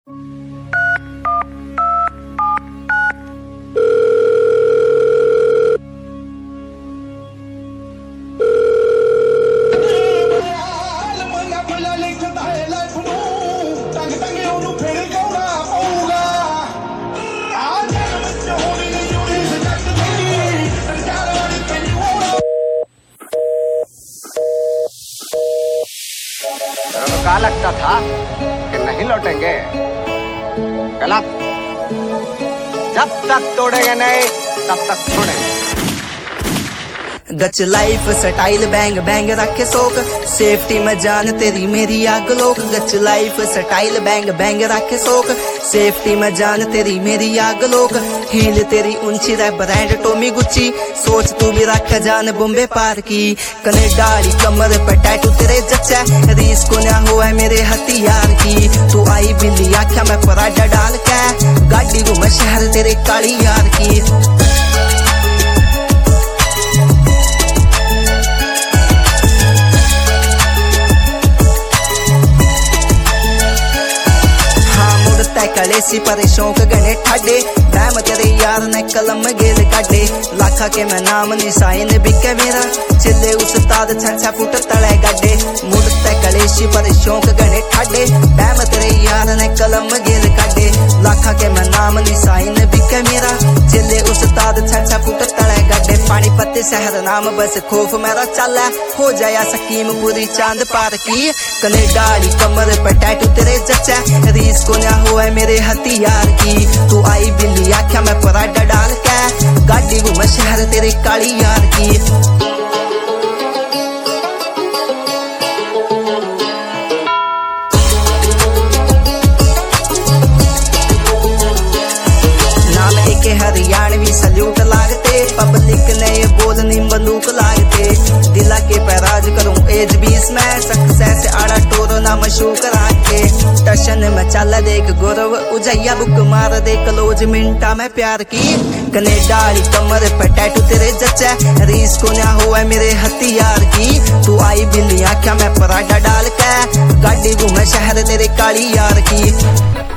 क्या लगता था कि नहीं लौटेंगे? गलत। जब तक तोड़ेंगे नहीं तब तक छोड़ेंगे। गच लाइफ स्टाइल बैंग बैंग रखे सोक, सेफ्टी में जान तेरी मेरी आग लोक। गच लाइफ स्टाइल बैंग बैंग रखे सोक, सेफ्टी में जान तेरी मेरी आग लोक। हील तेरी ऊंची रे ब्रांड टोमी गुच्ची, सोच तू भी रख जान बॉम्बे पार की। कनेडाड़ी कमर पे टैटू तेरे जच्चा, रीस को ना हुआ है मेरे हथियार की। तू आई बिल्ली आख्या मैं पराठा डाल के, गाड़ी घूमे शहर तेरे काली यार की। कलेसी पर शौक गने ठाडे, डैम तेरे यार ने कलम गेल काटे। लाखा के मैं नाम निशाइन बिके मेरा, चिल्ले उस्ताद छंछा फुट तले गाडे। मुड़ते कलेसी पर शौक गने ठाडे, डैम तेरे यार ने कलम गेल काटे। लाखा के मैं नाम निशाइन बिके मेरा, चिल्ले उस्ताद छंछा फुट तले गाडे। पानीपत शहर नाम बस खौफ मेरा चला, हो जाया सकीम पूरी चांद पार की। कनेडाड़ी कमर पे टैटू तेरे जच्चा, रीस को ना हुआ मेरे हथियार की। तू आई बिल्ली आख्या मैं पराठा डाल के, गाड़ी घूमे शहर तेरे काली यार की। नाम एक हरियाणवी सल्यूट लागते, पब्लिक ने ये बोलनी बंदूक लागते। दिला के पैराज करूं एज 20 में, सक्सेस आड़ा टोरो ना मशूक राखे। टशन में चल देख गौरव उजैया, बुक मार दे क्लोज मिनटा में प्यार की। कनेडाड़ी कमर पे टैटू तेरे जच्चा, रीस को ना हुआ मेरे हथियार की। तू आई बिल्ली आख्या मैं पराठा डाल के, गाड़ी घूमे शहर तेरे काली यार की।